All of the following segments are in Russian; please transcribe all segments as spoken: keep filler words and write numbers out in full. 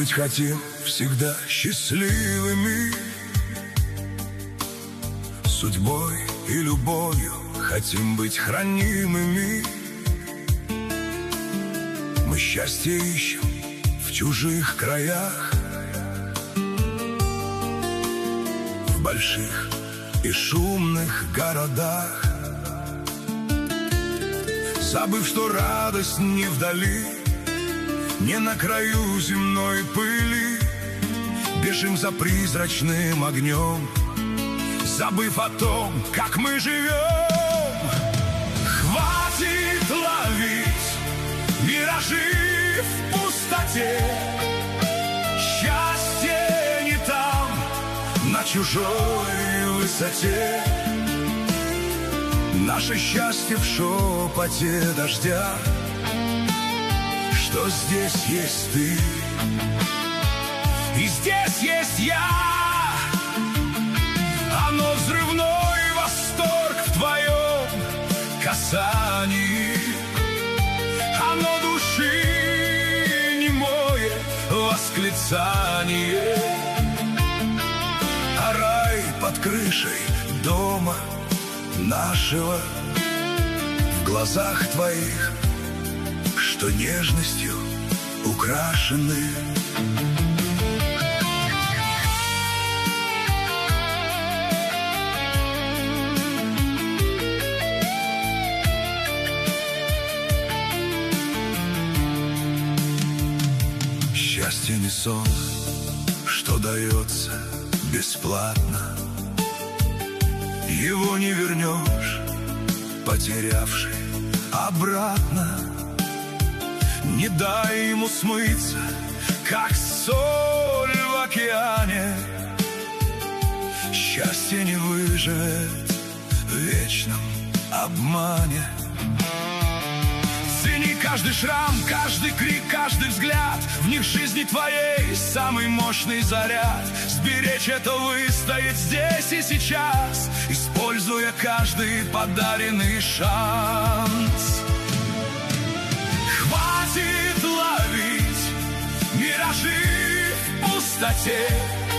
быть хотим всегда счастливыми, судьбой и любовью хотим быть хранимыми. Мы счастье ищем в чужих краях, в больших и шумных городах, забыв, что радость не вдали, не на краю земной пыли. Бежим за призрачным огнем, забыв о том, как мы живем. Хватит ловить миражи в пустоте, счастье не там, на чужой высоте. Наше счастье в шепоте дождя, что здесь есть ты, и здесь есть я. Оно взрывной восторг в твоем касании, оно души немое восклицание. А рай под крышей дома нашего, в глазах твоих, что нежностью украшены. Счастье не сон, что дается бесплатно, его не вернешь, потерявший обратно. Не дай ему смыться, как соль в океане. Счастье не выживет в вечном обмане. Цени каждый шрам, каждый крик, каждый взгляд. В них жизни твоей самый мощный заряд. Сберечь это, выстоять здесь и сейчас, используя каждый подаренный шанс. Хватит ловить миражи в пустоте,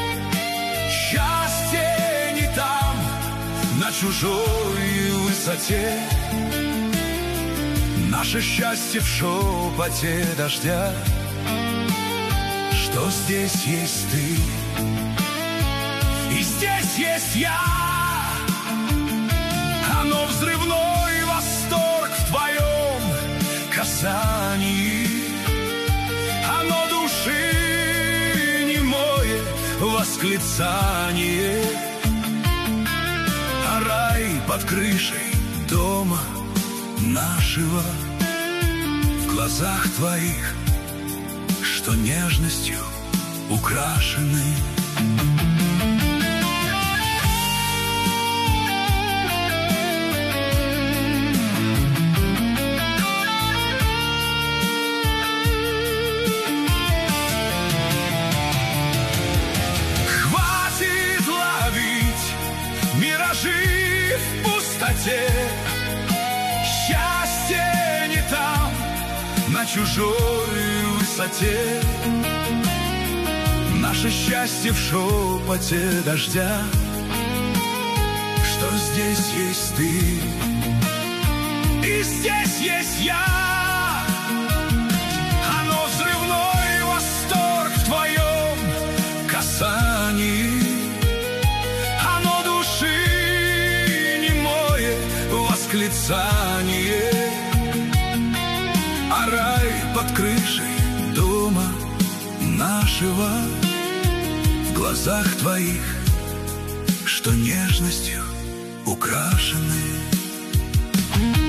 счастье не там, на чужой высоте. Наше счастье в шепоте дождя, что здесь есть ты, и здесь есть я. Оно взрывной восторг в твоем касании, оно души немое восклицание. А рай под крышей дома нашего, в глазах твоих, что нежностью украшены. Хватит ловить миражи в пустоте, счастье не там, на чужой высоте. Наше счастье в шепоте дождя, что здесь есть ты, и здесь есть я. Оно взрывной восторг в твоем касании, оно души немое восклицание. А рай под крышей дома нашего, в глазах твоих, что нежностью украшены.